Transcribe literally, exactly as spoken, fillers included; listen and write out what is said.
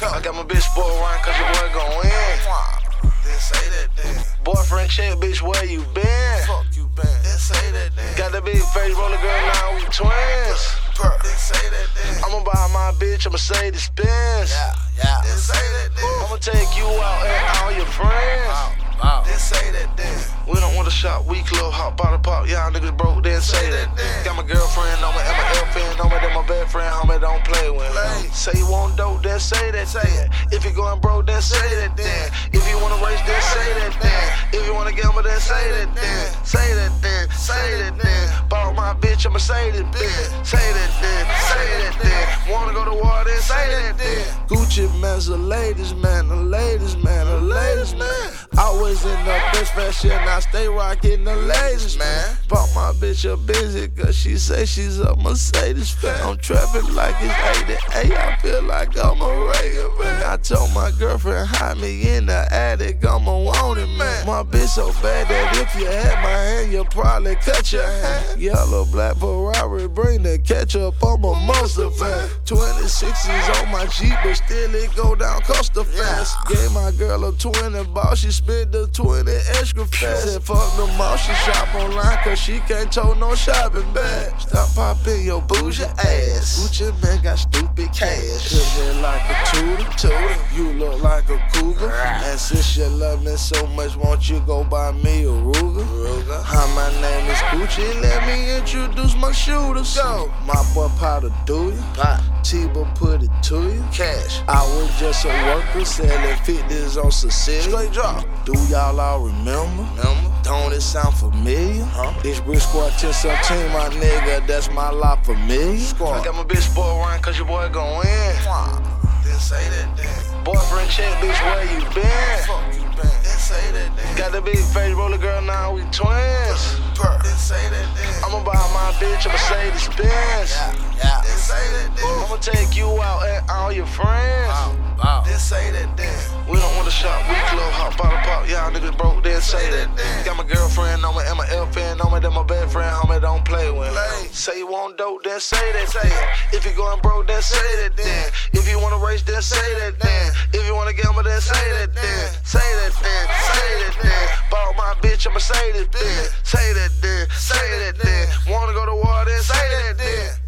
I got my bitch spoiled around cause your boy gon' win. Then say that then. Boyfriend check, bitch, where you been? Fuck you been. Then say that then. Got that big face, roller girl, now we twins. Then say that then. I'ma buy my bitch a Mercedes Benz. Yeah, yeah. Then say that then. I'ma take you out and all your friends. Wow, wow. Then say that then. We don't want to shop, we club, hot bottle pop. Y'all niggas broke, then say that. Got my girlfriend on me and my girlfriend on me, then my best friend, homie, don't play with me. Say you want dope, then say that. Say it. If you going broke, then say that. Then. If you wanna race, then say that. Then. If you wanna gamble, then say that. Then. Say that. Then. Say that. Then. Bought my bitch a Mercedes Benz. Say that. Then. Say that. Then. Wanna go to war, then say that. Then. Gucci man's the ladies, man, the ladies, man, the ladies, man. Always in the best fashion, I stay rockin' the ladies, man. Bought my bitch a busy, cause she say she's a Mercedes fan. I'm trapping like it's eighty-eight, I feel like I'm a Reagan, man. I told my girlfriend, hide me in the attic, I'ma want it, man. My bitch so bad that if you had my hand, you'll probably cut your hand. Yellow, black Ferrari, bring the ketchup, I'm a monster fan. twenty-sixes on my Jeep, but still it go down coaster fast. Gave my girl a twenty ball, she spent the twenty extra fast. Said fuck them all, she shop online cause she can't tote no shopping bag. Stop popping your bougie ass. Gucci man got stupid cash. Feeling like a tutor, tutor. You look like a cougar. And since you love me so much, won't you go buy me a Ruger? Ruger. Hi, my name is Gucci, let me introduce my shooters. Go. My boy Powder do you? T-Bo put it to you. Cash. I was just a worker selling fifties on Sicily. Straight drop. Do y'all all remember? Remember? Don't it sound familiar? Huh? This Brick Squad ten seventeen, my nigga, that's my lot familiar. Squad. I got my bitch spoiled around cause your boy gon' win. Then say that then. Boyfriend check, bitch, where you been? Fuck you been. Then say that then. Got that big face, roller girl, now we twins. Then say that then. I'ma buy my bitch a Mercedes Benz. Yeah, yeah. Then say that then. I'ma take you out and all your friends. Wow, wow. Then say that then. We don't want to shop, we club, hot bottle pop. Y'all niggas broke, then say that. Got my girlfriend on me and my girlfriend on me, then my best friend, homie, don't play with me. Say you want dope, then say that. Say it. If you going broke, then say that. Then. If you wanna race, then say that. Then. If you wanna gamble, then say that. Then. Say that. Then. Say that. Then. Bought my bitch a Mercedes Benz. Say that. Then. Say that. Then. Wanna go to war, then say that. Then.